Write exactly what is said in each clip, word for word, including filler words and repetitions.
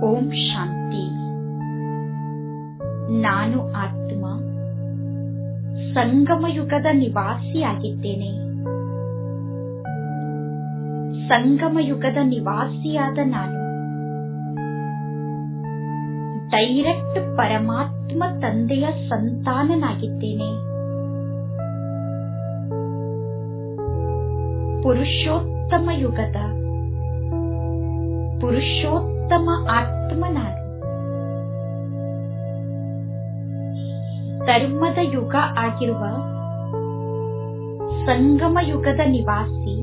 ಓಂ ಶಾಂತಿ. ನಾನು ಆತ್ಮ ಸಂಗಮ ಯುಗದ ನಿವಾಸಿಯಾಗಿದ್ದೇನೆ. ಸಂಗಮ ಯುಗದ ನಿವಾಸಿಯಾದ ನಾನು ಡೈರೆಕ್ಟ್ ಪರಮಾತ್ಮ ತಂದೆಯ ಸಂತಾನನಾಗಿದ್ದೇನೆ. ಪುರುಷೋತ್ತಮ ಯುಗದ ಪುರುಷೋತ್ತಮ ಆತ್ಮ ನಾನು. ಧರ್ಮದ ಯುಗ ಆಗಿರುವ ಸಂಗಮ ಯುಗದ ನಿವಾಸಿ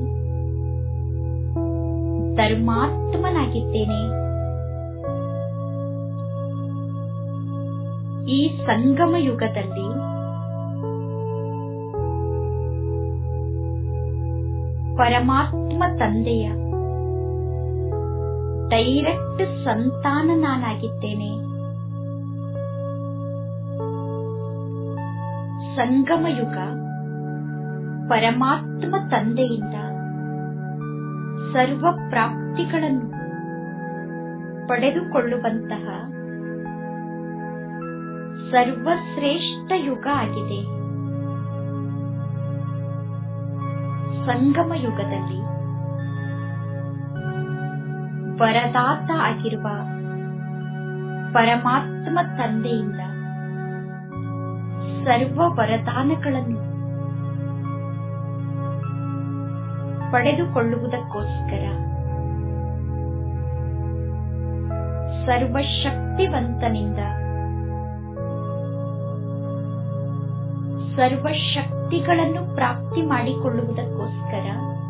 ಧರ್ಮಾತ್ಮನಾಗಿದ್ದೇನೆ. ಈ ಸಂಗಮ ಯುಗದಲ್ಲಿ ಪರಮಾತ್ಮ ತಂದೆಯ ಡೈರೆಕ್ಟ್ ಸಂತಾನ ನಾನಾಗಿದ್ದೇನೆ. ಸಂಗಮ ಯುಗ ಪರಮಾತ್ಮ ತಂದೆಯಿಂದ ಸರ್ವ ಪ್ರಾಪ್ತಿಗಳನ್ನು ಪಡೆದುಕೊಳ್ಳುವಂತಹ ಸರ್ವಶ್ರೇಷ್ಠ ಯುಗ ಆಗಿದೆ. ಸಂಗಮ ಯುಗದಲ್ಲಿ ವರದಾತ ಆಗಿರುವ ಪರಮಾತ್ಮ ತಂದೆಯಿಂದ ಸರ್ವ ವರದಾನಗಳನ್ನು ಪಡೆದುಕೊಳ್ಳುವುದಕ್ಕೋಸ್ಕರ ಸರ್ವಶಕ್ತಿವಂತನಿಂದ ಸರ್ವಶಕ್ತಿಗಳನ್ನು ಪ್ರಾಪ್ತಿ ಮಾಡಿಕೊಳ್ಳುವುದಕ್ಕೋಸ್ಕರ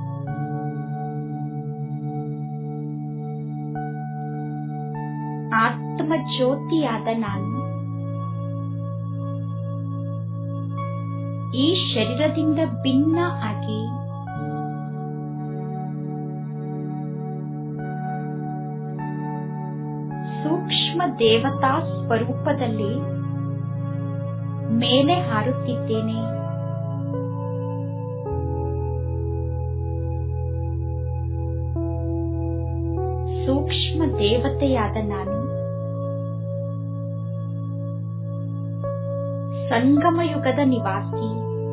ಆತ್ಮ ಜ್ಯೋತಿಯಾದ ನಾನು ಈ ಶರೀರದಿಂದ ಭಿನ್ನ ಆಗಿ ಸೂಕ್ಷ್ಮ ದೇವತಾ ಸ್ವರೂಪದಲ್ಲಿ ಮೇಲೆ ಹಾರುತ್ತಿದ್ದೇನೆ. ಸೂಕ್ಷ್ಮ ದೇವತೆಯಾದ ನಾನು ಸಂಗಮ ಯುಗದ ನಿವಾಸಿ.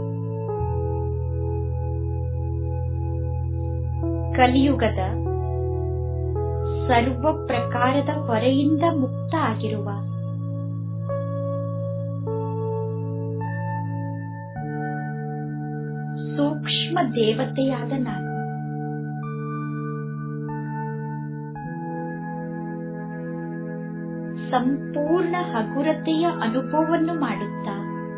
ಕಲಿಯುಗದ ಸರ್ವ ಪ್ರಕಾರದ ಹೊರೆಯಿಂದ ಮುಕ್ತ ಆಗಿರುವ ಸೂಕ್ಷ್ಮ ದೇವತೆಯಾದ ನಾನು ಸಂಪೂರ್ಣ ಹಗುರತೆಯ ಅನುಭವವನ್ನು ಮಾಡುತ್ತಾ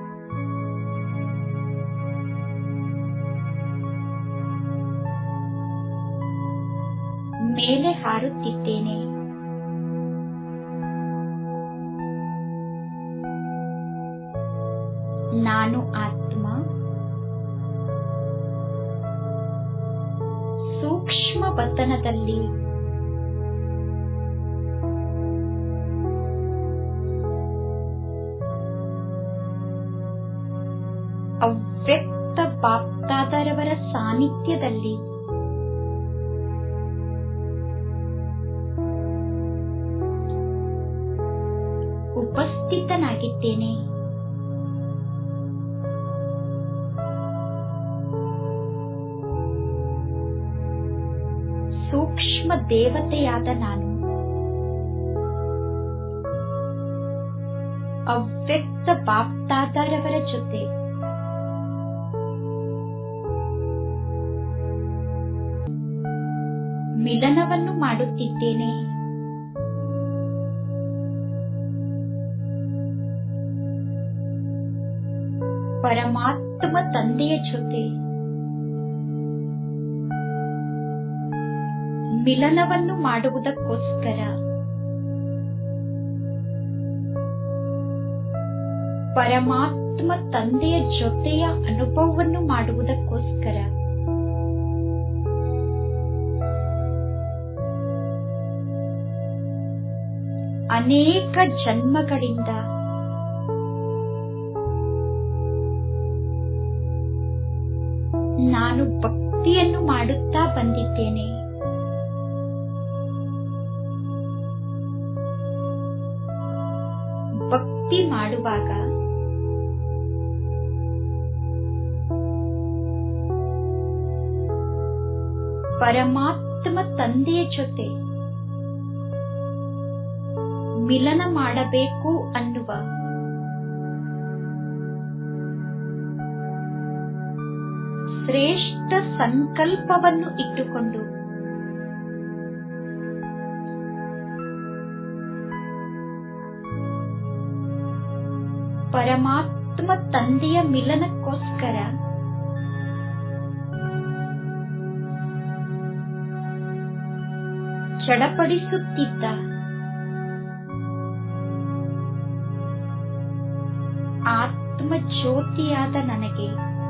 ಮೇಲೆ ಹಾರುತ್ತಿದ್ದೇನೆ. ನಾನು ಆತ್ಮ ಸೂಕ್ಷ್ಮ ವತನದಲ್ಲಿ ಅವ್ಯಕ್ತ ಬಾಪ್ದಾದರವರ ಸಾನ್ನಿಧ್ಯದಲ್ಲಿ ಉಪಸ್ಥಿತನಾಗಿದ್ದೇನೆ. ಸೂಕ್ಷ್ಮ ದೇವತೆಯಾದ ನಾನು ಅವ್ಯಕ್ತ ಬಾಪ್ದಾದರವರ ಜೊತೆ ಮಿಲನವನ್ನು ಮಾಡುತ್ತಿದ್ದೇನೆ. ಪರಮಾತ್ಮ ತಂದೆಯ ಜೊತೆ ಮಿಲನವನ್ನು ಮಾಡುವುದಕ್ಕೋಸ್ಕರ ಪರಮಾತ್ಮ ತಂದೆಯ ಜೊತೆಯ ಅನುಭವವನ್ನು ಮಾಡುವುದಕ್ಕೋಸ್ಕರ ಅನೇಕ ಜನ್ಮಗಳಿಂದ ನಾನು ಭಕ್ತಿಯನ್ನು ಮಾಡುತ್ತಾ ಬಂದಿದ್ದೇನೆ. ಭಕ್ತಿ ಮಾಡುವಾಗ ಪರಮಾತ್ಮ ತಂದೆಯ ಜೊತೆ ಮಿಲನ ಮಾಡಬೇಕು ಅನ್ನುವ ಶ್ರೇಷ್ಠ ಸಂಕಲ್ಪವನ್ನು ಇಟ್ಟುಕೊಂಡು ಪರಮಾತ್ಮ ತಂದೆಯ ಮಿಲನಕ್ಕೋಸ್ಕರ ಚಡಪಡಿಸುತ್ತಿದ್ದ ಆತ್ಮ ಜ್ಯೋತಿಯಾದ ನನಗೆ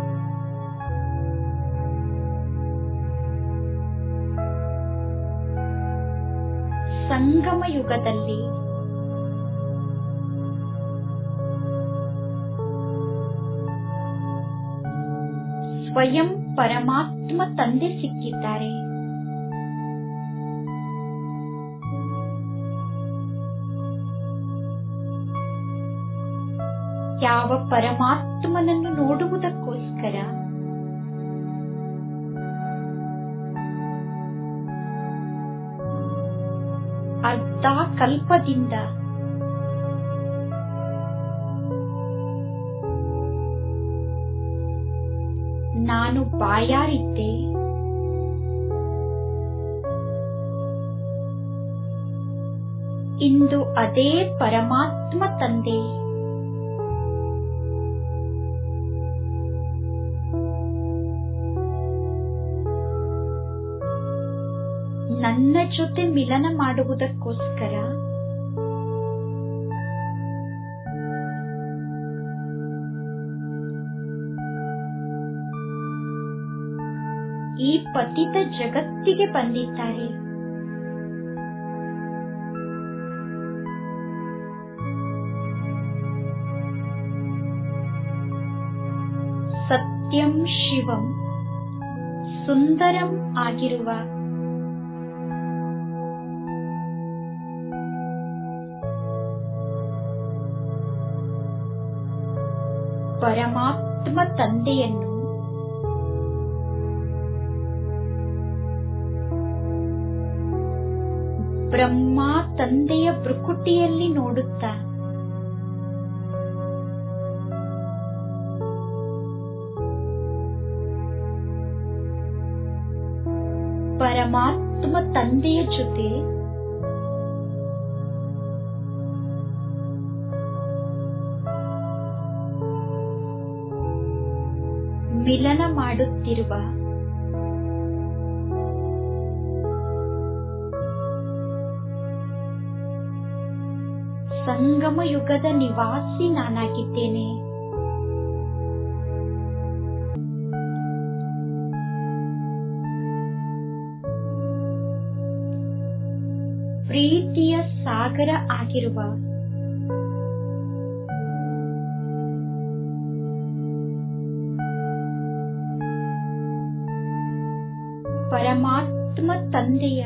ಸಂಗಮ ಯುಗದಲ್ಲಿ ಸ್ವಯಂ ಪರಮಾತ್ಮ ತಂದೆ ಸಿಕ್ಕಿದ್ದಾರೆ. ಯಾವ ಪರಮಾತ್ಮನನ್ನು ನೋಡುವುದಕ್ಕೋಸ್ಕರ ಅರ್ಧ ಕಲ್ಪದಿಂದ ನಾನು ಬಾಯಾರಿದ್ದೆ, ಇಂದು ಅದೇ ಪರಮಾತ್ಮ ತಂದೆ ನನ್ನ ಜೊತೆ ಮಿಲನ ಮಾಡುವುದಕ್ಕೋಸ್ಕರ ಈ ಪತಿತ ಜಗತ್ತಿಗೆ ಬಂದಿದ್ದಾರೆ. ಸತ್ಯಂ ಶಿವಂ ಸುಂದರಂ ಆಗಿರುವ ಪರಮಾತ್ಮ ತಂದೆಯನ್ನು ಬ್ರಹ್ಮ ತಂದೆಯ ಭ್ರುಕುಟಿಯಲ್ಲಿ ನೋಡುತ್ತಾ ಪರಮಾತ್ಮ ತಂದೆಯ ಜೊತೆ ಮಿಲನ ಮಾಡುತ್ತಿರುವ ಸಂಗಮ ಯುಗದ ನಿವಾಸಿ ನಾನಾಗಿದ್ದೇನೆ. ಪ್ರೀತಿಯ ಸಾಗರ ಆಗಿರುವ ಪರಮಾತ್ಮ ತಂದೆಯ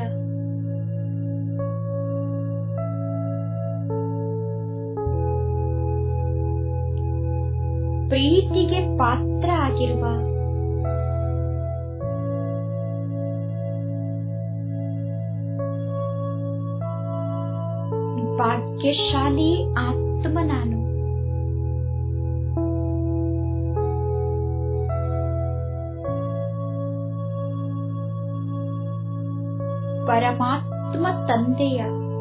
ಪ್ರೀತಿಗೆ ಪಾತ್ರ ಆಗಿರುವ ಭಾಗ್ಯಶಾಲಿ ಆತ್ಮ ನಾನು. ಪರಮಾತ್ಮ ತಂದೆಯ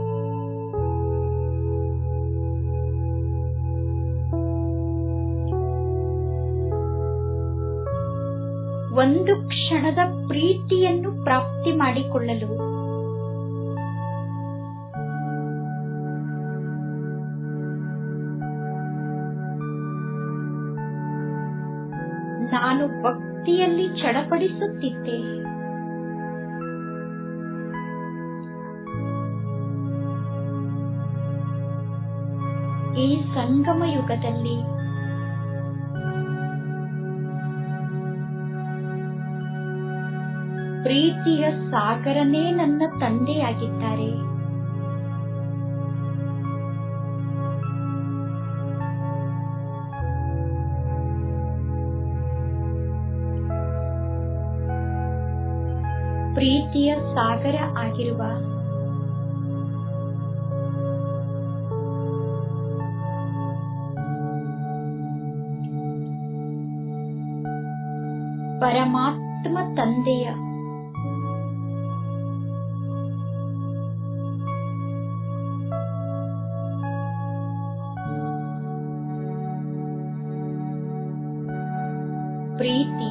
ಒಂದು ಕ್ಷಣದ ಪ್ರೀತಿಯನ್ನು ಪ್ರಾಪ್ತಿ ಮಾಡಿಕೊಳ್ಳಲು ನಾನು ಭಕ್ತಿಯಲ್ಲಿ ಚಡಪಡಿಸುತ್ತಿದ್ದೆ. ಈ ಸಂಗಮ ಯುಗದಲ್ಲಿ ಪ್ರೀತಿಯ ಸಾಗರನೇ ನನ್ನ ತಂದೆಯಾಗಿದ್ದಾರೆ. ಪ್ರೀತಿಯ ಸಾಗರ ಆಗಿರುವ ಪರಮಾತ್ಮ ತಂದೆಯ ಪ್ರೀತಿ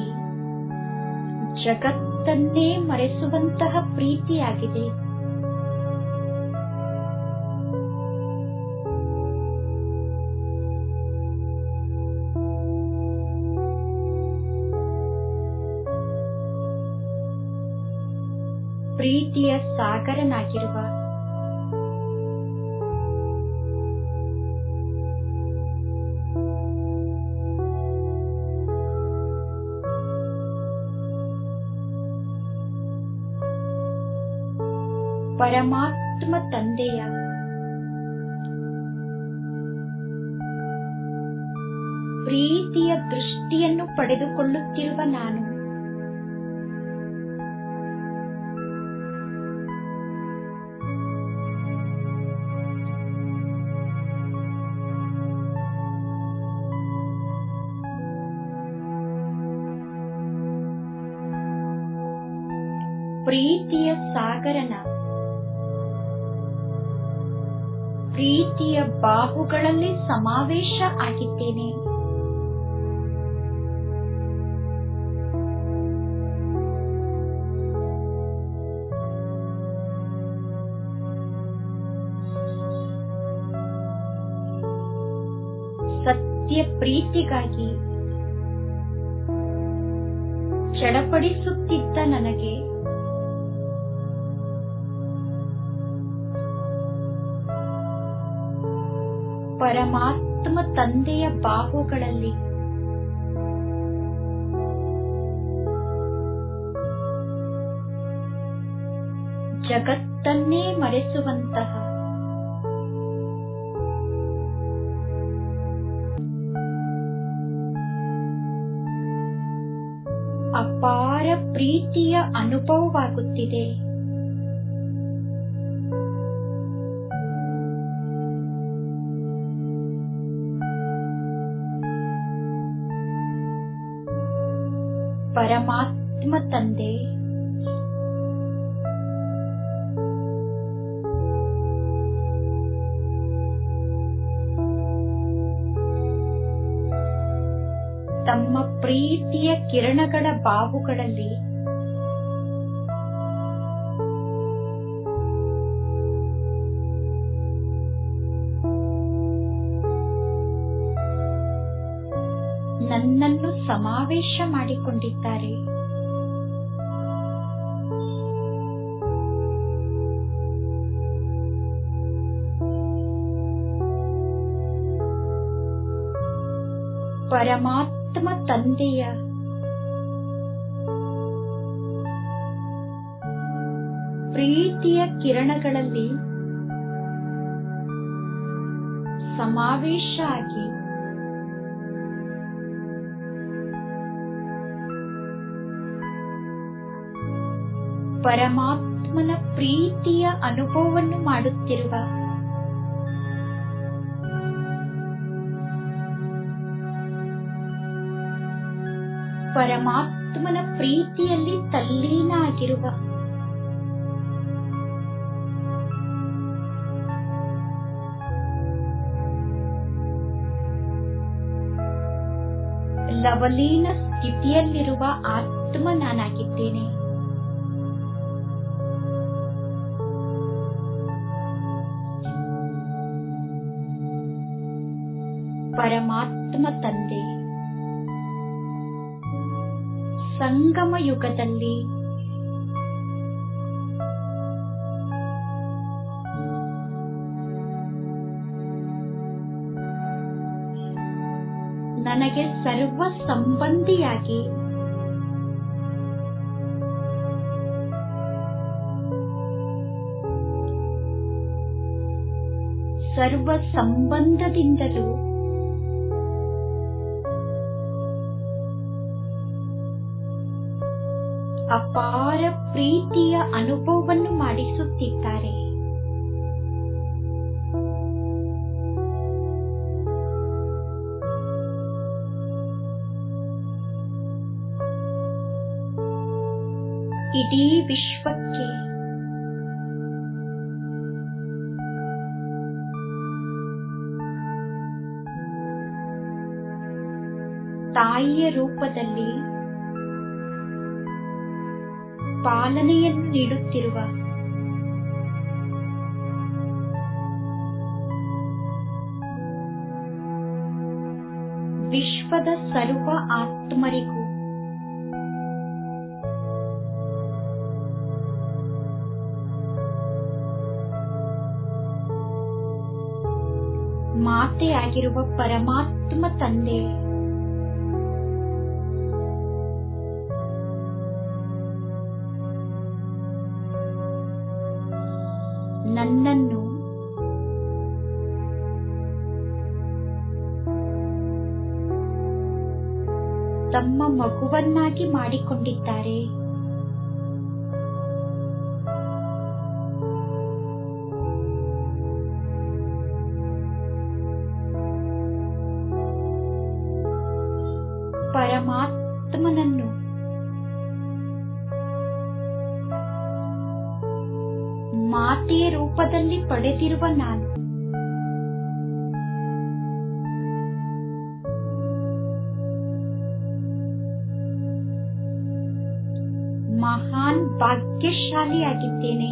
ಜಗತ್ತನ್ನೇ ಮರೆಸುವಂತಹ ಪ್ರೀತಿಯಾಗಿದೆ. ಪ್ರೀತಿಯ ಸಾಗರನಾಗಿರುವ ಪರಮಾತ್ಮ ತಂದೆಯ ಪ್ರೀತಿಯ ದೃಷ್ಟಿಯನ್ನು ಪಡೆದುಕೊಳ್ಳುತ್ತಿರುವ ನಾನು ಪ್ರೀತಿಯ ಸಾಗರನ ಪ್ರೀತಿಯ ಬಾಹುಗಳಲ್ಲಿ ಸಮಾವೇಶ ಆಗಿದ್ದೇನೆ. ಸತ್ಯ ಪ್ರೀತಿಗಾಗಿ ಚಡಪಡಿಸುತ್ತಿದ್ದ ನನಗೆ ಪರಮಾತ್ಮ ತಂದೆಯ ಬಾಹುಗಳಲ್ಲಿ ಜಗತ್ತನ್ನೇ ಮರೆಸುವಂತಹ ಅಪಾರ ಪ್ರೀತಿಯ ಅನುಭವವಾಗುತ್ತಿದೆ. ಪರಮಾತ್ಮ ತಂದೆ ತಮ್ಮ ಪ್ರೀತಿಯ ಕಿರಣಗಳ ಬಾಹುಗಳಲ್ಲಿ ನನ್ನನ್ನು ಸಮಾವೇಶ ಮಾಡಿಕೊಂಡಿದ್ದಾರೆ. ಪರಮಾತ್ಮ ತಂದೆಯ ಪ್ರೀತಿಯ ಕಿರಣಗಳಲ್ಲಿ ಸಮಾವೇಶ ಆಗಿ ಪರಮಾತ್ಮನ ಪ್ರೀತಿಯ ಅನುಭವವನ್ನು ಮಾಡುತ್ತಿರುವ ಪರಮಾತ್ಮನ ಪ್ರೀತಿಯಲ್ಲಿ ತಲ್ಲೀನ ಆಗಿರುವ ಲವಲೀನ ಸ್ಥಿತಿಯಲ್ಲಿರುವ ಆತ್ಮ ನಾನಾಗಿದ್ದೇನೆ. ಪರಮಾತ್ಮ ತಂದೆ ಸಂಗಮ ಯುಗದಲ್ಲಿ ನನಗೆ ಸರ್ವ ಸಂಬಂಧಿಯಾಗಿ ಸರ್ವ ಸಂಬಂಧದಿಂದಲೂ ಅಪಾರ ಪ್ರೀತಿಯ ಅನುಭವವನ್ನು ಮಾಡಿಸುತ್ತಿದ್ದಾರೆ. ಇಡೀ ವಿಶ್ವಕ್ಕೆ ತಾಯಿಯ ರೂಪದಲ್ಲಿ ಪಾಲನೆಯನ್ನು ನೀಡುತ್ತಿರುವ ವಿಶ್ವದ ಸರ್ವ ಆತ್ಮರಿಗೂ ಮಾತೆಯಾಗಿರುವ ಪರಮಾತ್ಮ ತಂದೆ ನನ್ನನ್ನು ತಮ್ಮ ಮಗುವನ್ನಾಗಿ ಮಾಡಿಕೊಂಡಿದ್ದಾರೆ. ಪರಮಾತ್ಮನನ್ನು ಮಾತೆಯ ರೂಪದಲ್ಲಿ ಪಡೆದಿರುವ ನಾನು ಮಹಾನ್ ಭಾಗ್ಯಶಾಲಿಯಾಗಿದ್ದೇನೆ.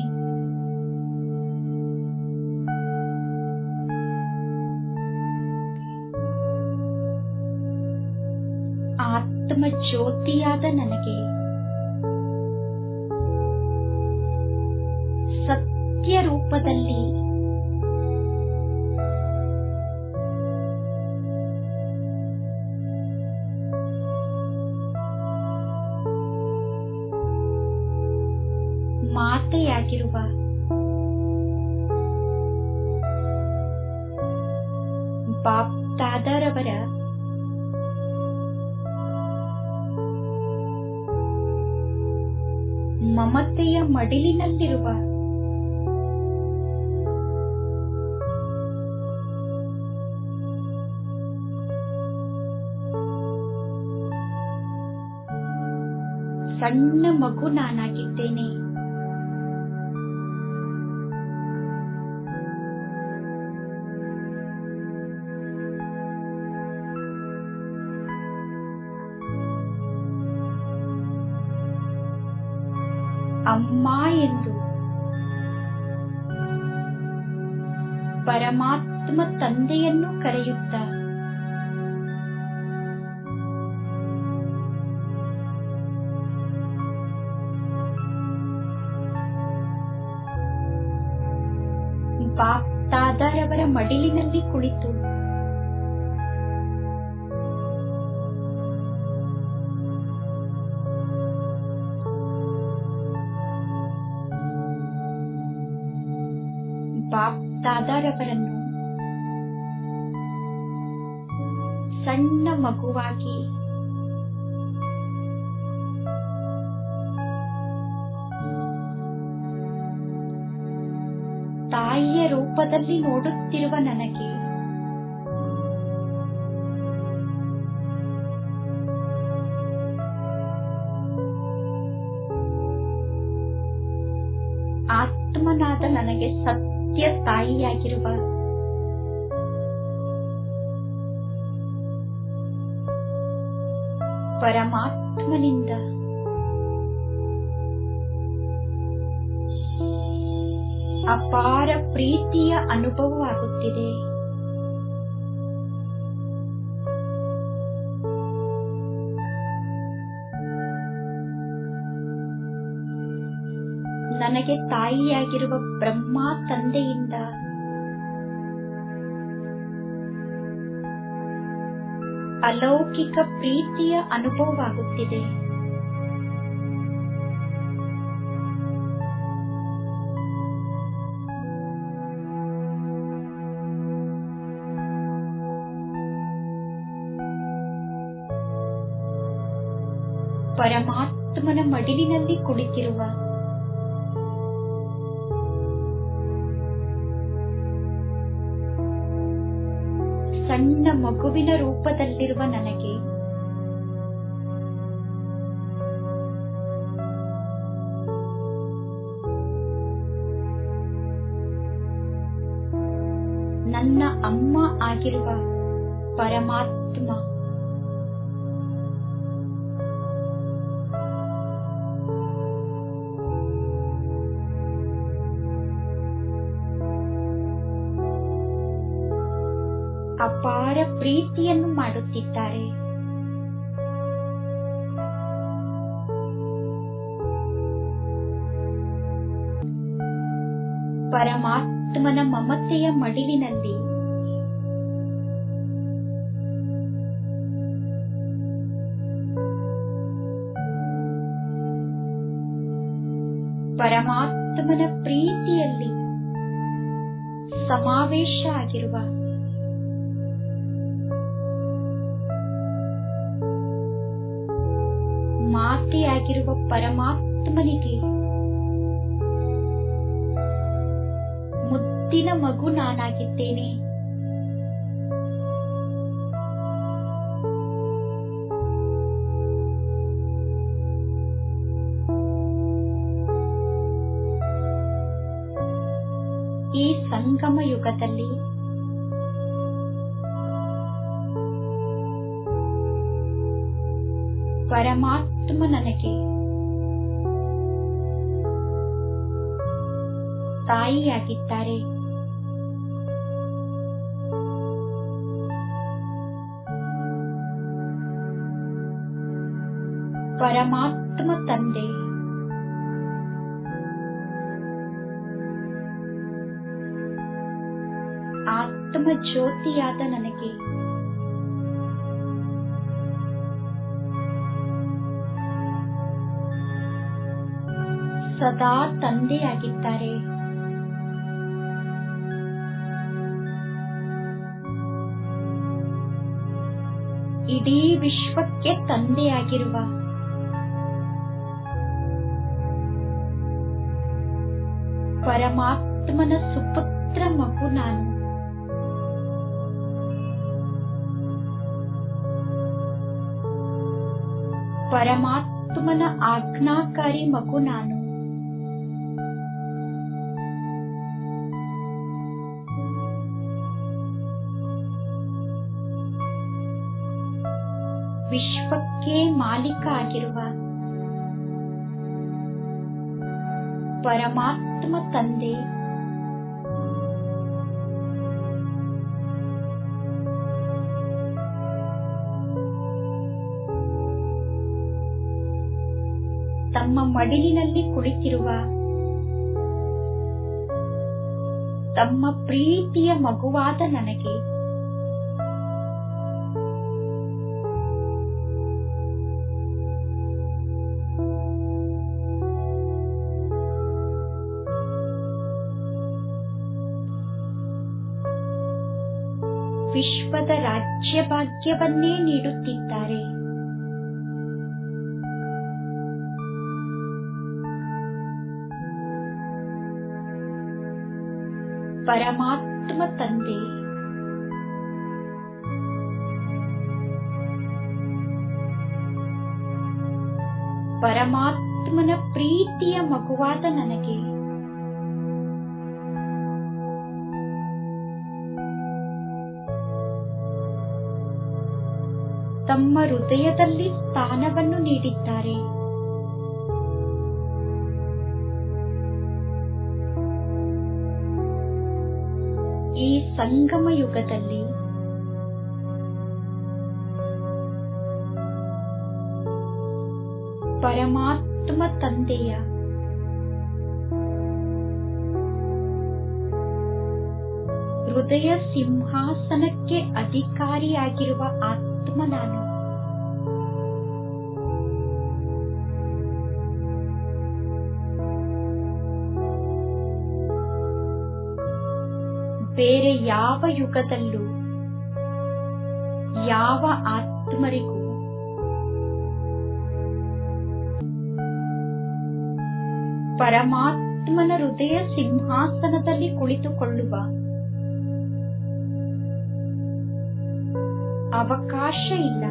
ಆತ್ಮ ಜ್ಯೋತಿಯಾದ ನನಗೆ ಸತ್ಯ ರೂಪದಲ್ಲಿ ಮಾತೆಯಾಗಿರುವ ಬಾಪ್ ದಾದಾರವರ ಮಮತೆಯ ಮಡಿಲಿನಲ್ಲಿರುವ ಸಣ್ಣ ಮಗು ನಾನಾಗಿದ್ದೇನೆ. ಅಮ್ಮ ಎಂದು ಪರಮಾತ್ಮ ತಂದೆಯನ್ನು ಕರೆಯುತ್ತ ಬಾಪ್ ದಾದಾರವರ ಮಡಿಲಿನಲ್ಲಿ ಕುಳಿತು ಬಾಪ್ ದಾದಾರವರನ್ನು ಸಣ್ಣ ಮಗುವಾಗಿ ತಾಯಿಯ ರೂಪದಲ್ಲಿ ನೋಡುತ್ತಿರುವ ನನಗೆ ಆತ್ಮನಾದ ನನಗೆ ಸತ್ಯ ತಾಯಿಯಾಗಿರುವ ಪರಮಾತ್ಮನಿಂದ ಅಪಾರ ಪ್ರೀತಿಯ ಅನುಭವವಾಗುತ್ತಿದೆ. ನನಗೆ ತಾಯಿಯಾಗಿರುವ ಬ್ರಹ್ಮ ತಂದೆಯಿಂದ ಅಲೌಕಿಕ ಪ್ರೀತಿಯ ಅನುಭವವಾಗುತ್ತಿದೆ. ಪರಮಾತ್ಮನ ಮಡಿಲಿನಲ್ಲಿ ಕುಳಿತಿರುವ ಸಣ್ಣ ಮಗುವಿನ ರೂಪದಲ್ಲಿರುವ ನನಗೆ ನನ್ನ ಅಮ್ಮ ಆಗಿರುವ ಪರಮಾತ್ಮ ಅಪಾರ ಪ್ರೀತಿಯನ್ನು ಮಾಡುತ್ತಿದ್ದಾರೆ. ಪರಮಾತ್ಮನ ಮಮತೆಯ ಮಡಿಲಿನಲ್ಲಿ ಪರಮಾತ್ಮನ ಪ್ರೀತಿಯಲ್ಲಿ ಸಮಾವೇಶ ಆಗಿರುವ ಮಾತೆಯಾಗಿರುವ ಪರಮಾತ್ಮನಿಗೆ ಮುದ್ದಿನ ಮಗು ನಾನಾಗಿದ್ದೇನೆ. ಈ ಸಂಗಮ ಯುಗದಲ್ಲಿ ಪರಮಾತ್ಮ ನನಗೆ ತಾಯಿಯಾಗಿದ್ದಾರೆ. ಪರಮಾತ್ಮ ತಂದೆ ಆತ್ಮ ಜ್ಯೋತಿಯಾದ ನನಗೆ ಸದಾ ತಂದೆಯಾಗಿದ್ದಾರೆ. ಇಡೀ ವಿಶ್ವಕ್ಕೆ ತಂದೆಯಾಗಿರುವ ಪರಮಾತ್ಮನ ಸುಪುತ್ರ ಮಗು ನಾನು. ಪರಮಾತ್ಮನ ಆಜ್ಞಾಕಾರಿ ಮಗು ನಾನು. ವಿಶ್ವಕ್ಕೆ ಮಾಲೀಕ ಆಗಿರುವ ಪರಮಾತ್ಮ ತಂದೆ ತಮ್ಮ ಮಡಿಲಿನಲ್ಲಿ ಕುಳಿತಿರುವ ತಮ್ಮ ಪ್ರೀತಿಯ ಮಗುವಾದ ನನಗೆ ವಿಶ್ವದ ರಾಜ್ಯ ಭಾಗ್ಯವನ್ನೇ ನೀಡುತ್ತಿದ್ದಾರೆ. ಪರಮಾತ್ಮ ತಂದೆ ಪರಮಾತ್ಮನ ಪ್ರೀತಿಯ ಮಗುವಾದ ನನಗೆ ತಮ್ಮ ಹೃದಯದಲ್ಲಿ ಸ್ಥಾನವನ್ನು ನೀಡಿದ್ದಾರೆ. ಈ ಸಂಗಮ ಯುಗದಲ್ಲಿ ಪರಮಾತ್ಮ ತಂದೆಯ ಹೃದಯ ಸಿಂಹಾಸನಕ್ಕೆ ಅಧಿಕಾರಿಯಾಗಿರುವ ಆತ್ಮ ನಾನು. ಬೇರೆ ಯಾವ ಯುಗದಲ್ಲೂ ಯಾವ ಆತ್ಮರಿಗೂ ಪರಮಾತ್ಮನ ಹೃದಯ ಸಿಂಹಾಸನದಲ್ಲಿ ಕುಳಿತುಕೊಳ್ಳುವ ಅವಕಾಶ ಇಲ್ಲ.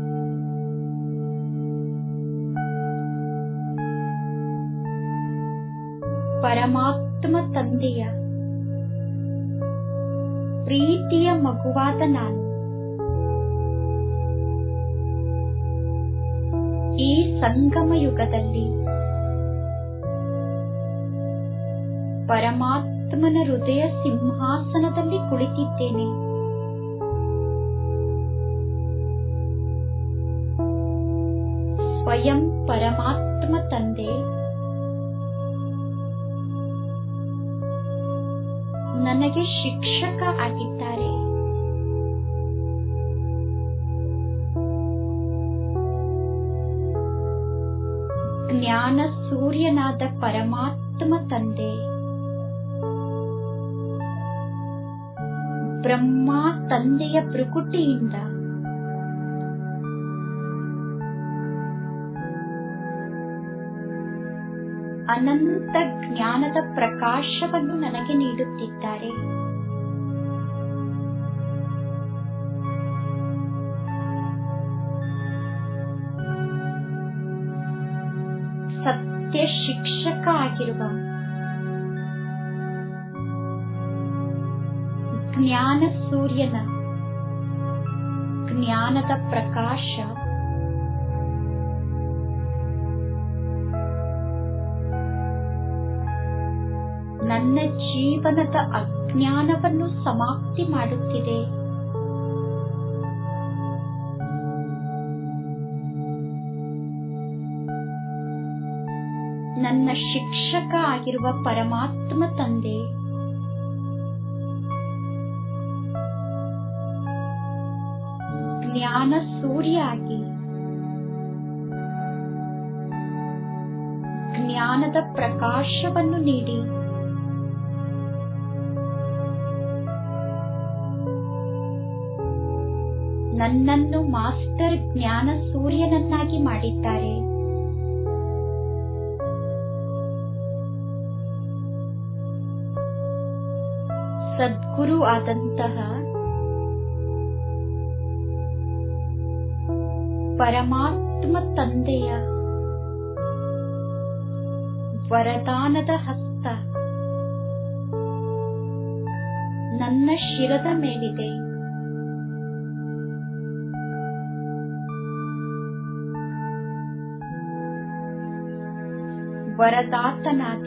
ಪರಮಾತ್ಮ ತಂದೆಯ ಪ್ರೀತಿಯ ಮಗುವಾದ ನಾನು ಈ ಸಂಗಮ ಯುಗದಲ್ಲಿ ಪರಮಾತ್ಮನ ಹೃದಯ ಸಿಂಹಾಸನದಲ್ಲಿ ಕುಳಿತಿದ್ದೇನೆ. ಸ್ವಯಂ ಪರಮಾತ್ಮ ತಂದೆ ನನಗೆ ಶಿಕ್ಷಕ ಆಗಿದ್ದಾರೆ. ಜ್ಞಾನ ಸೂರ್ಯನಾದ ಪರಮಾತ್ಮ ತಂದೆ ಬ್ರಹ್ಮ ತಂದೆಯ ಭೃಕುಟಿಯಿಂದ ಅನಂತ ಜ್ಞಾನದ ಪ್ರಕಾಶವನ್ನು ನನಗೆ ನೀಡುತ್ತಿದ್ದಾರೆ. ಸತ್ಯ ಶಿಕ್ಷಕ ಆಗಿರುವ ಜ್ಞಾನ ಸೂರ್ಯನ ಜ್ಞಾನದ ಪ್ರಕಾಶ ನನ್ನ ಜೀವನದ ಅಜ್ಞಾನವನ್ನು ಸಮಾಪ್ತಿ ಮಾಡುತ್ತಿದೆ. ನನ್ನ ಶಿಕ್ಷಕ ಆಗಿರುವ ಪರಮಾತ್ಮ ತಂದೆ ಜ್ಞಾನ ಸೂರ್ಯ ಆಗಿ ಜ್ಞಾನದ ಪ್ರಕಾಶವನ್ನು ನೀಡಿ ನನ್ನನ್ನು ಮಾಸ್ಟರ್ ಜ್ಞಾನ ಸೂರ್ಯನನ್ನಾಗಿ ಮಾಡಿದ್ದಾರೆ. ಸದ್ಗುರು ಆದಂತಹ ಪರಮಾತ್ಮ ತಂದೆಯ ವರದಾನದ ಹಸ್ತ ನನ್ನ ಶಿರದ ಮೇಲಿದೆ. ವರದಾತನಾದ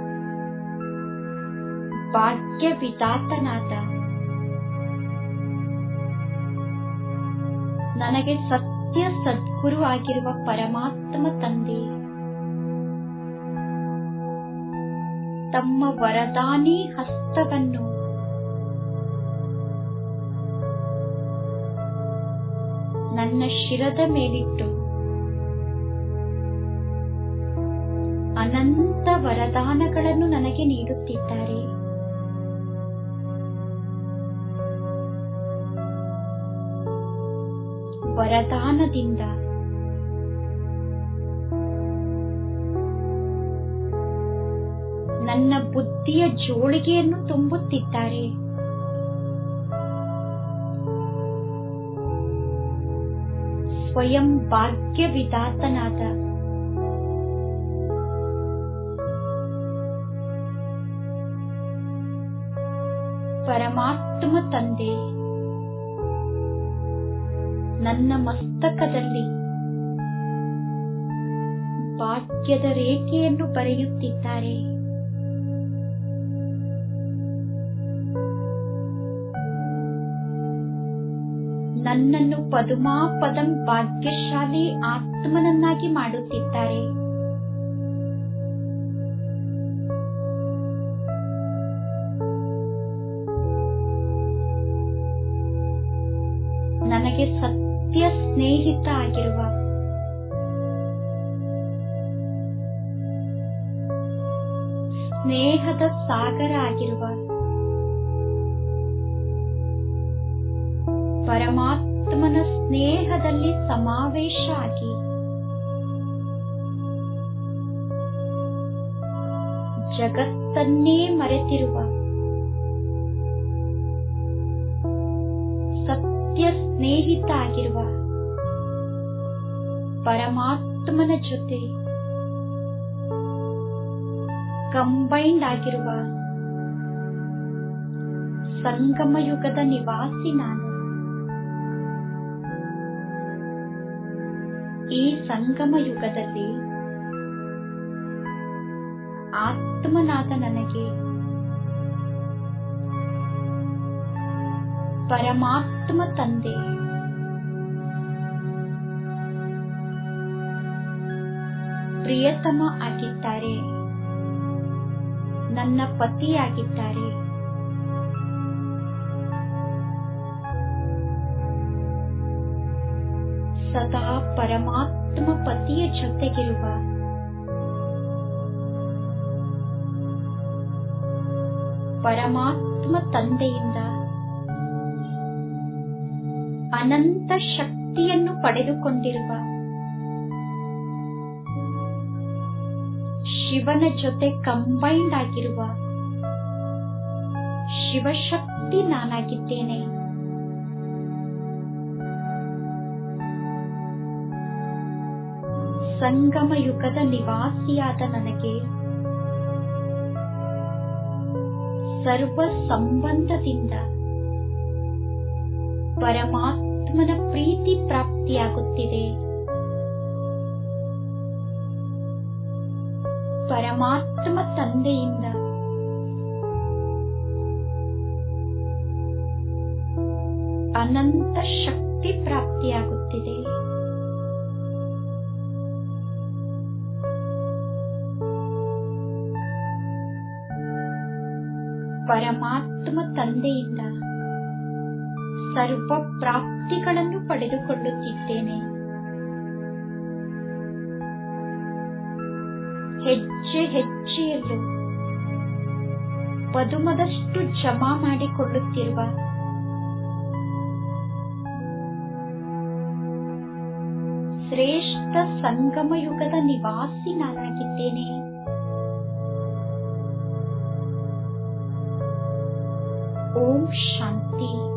ಭಾಗ್ಯ ವಿಧಾತನಾದ ನನಗೆ ಸತ್ಯ ಸದ್ಗುರು ಆಗಿರುವ ಪರಮಾತ್ಮ ತಂದೆ ತಮ್ಮ ವರದಾನಿ ಹಸ್ತವನ್ನು ನನ್ನ ಶಿರದ ಮೇಲಿಟ್ಟು ಅನಂತ ವರದಾನಗಳನ್ನು ನನಗೆ ನೀಡುತ್ತಿದ್ದಾರೆ. ವರದಾನದಿಂದ ನನ್ನ ಬುದ್ಧಿಯ ಜೋಳಿಗೆಯನ್ನು ತುಂಬುತ್ತಿದ್ದಾರೆ. ಸ್ವಯಂ ಭಾಗ್ಯ ವಿಧಾತನಾದ ಪರಮಾತ್ಮ ತಂದೆ ನನ್ನ ಮಸ್ತಕದಲ್ಲಿ ಭಾಗ್ಯದ ರೇಖೆಯನ್ನು ಬರೆಯುತ್ತಿದ್ದಾರೆ. ನನ್ನನ್ನು ಪದುಮಾಪದಂ ಭಾಗ್ಯಶಾಲಿ ಆತ್ಮನನ್ನಾಗಿ ಮಾಡುತ್ತಿದ್ದಾರೆ. ನನಗೆ ಸತ್ಯ ಸ್ನೇಹಿತ ಆಗಿರುವ ಸ್ನೇಹದ ಸಾಗರ ಆಗಿರುವ ಪರಮಾತ್ಮನ ಸ್ನೇಹದಲ್ಲಿ ಸಮಾವೇಶ ಆಗಿ ಜಗತ್ತನ್ನೇ ಮರೆತಿರುವ ಸತ್ಯ ಸ್ನೇಹಿತ ಆಗಿರುವ ಪರಮಾತ್ಮನ ಜೊತೆ ಕಂಬೈಂಡ್ ಆಗಿರುವ ಸಂಗಮ ಯುಗದ ನಿವಾಸಿ ನಾನು. ಈ ಸಂಗಮ ಯುಗದಲ್ಲಿ ಆತ್ಮನಾದ ನನಗೆ ಪರಮಾತ್ಮ ತಂದೆ ಪ್ರಿಯತಮ ಆಗಿದ್ದಾರೆ, ನನ್ನ ಪತಿಯಾಗಿದ್ದಾರೆ. ಸದಾ ಪರಮಾತ್ಮ ಪತಿಯ ಜೊತೆಗಿರುವ ಪರಮಾತ್ಮ ತಂದೆಯಿಂದ ಅನಂತ ಶಕ್ತಿಯನ್ನು ಪಡೆದುಕೊಂಡಿರುವ ಶಿವನ ಜೊತೆ ಕಂಬೈಂಡ್ ಆಗಿರುವ ಶಿವಶಕ್ತಿ ನಾನಾಗಿದ್ದೇನೆ. ಸಂಗಮ ಯುಗದ ನಿವಾಸಿಯಾದ ನನಗೆ ಸರ್ವ ಸಂಬಂಧದಿಂದ ಪರಮಾತ್ಮನ ಪ್ರೀತಿ ಪ್ರಾಪ್ತಿಯಾಗುತ್ತಿದೆ. ಪರಮಾತ್ಮ ತಂದೆಯಿಂದ ಅನಂತ ಶಕ್ತಿ ಪ್ರಾಪ್ತಿಯಾಗುತ್ತಿದೆ. ಪರಮಾತ್ಮ ತಂದೆಯಿಂದ ಸರ್ವ ಪ್ರಾಪ್ತಿಗಳನ್ನು ಪಡೆದುಕೊಳ್ಳುತ್ತಿದ್ದೇನೆ. ಹೆಜ್ಜೆ ಹೆಜ್ಜೆಯಲ್ಲೂ ಪದುಮದಷ್ಟು ಜಮಾ ಮಾಡಿಕೊಳ್ಳುತ್ತಿರುವ ಶ್ರೇಷ್ಠ ಸಂಗಮ ಯುಗದ ನಿವಾಸಿ ನಾನಾಗಿದ್ದೇನೆ. ಓಂ ಶಾಂತಿ.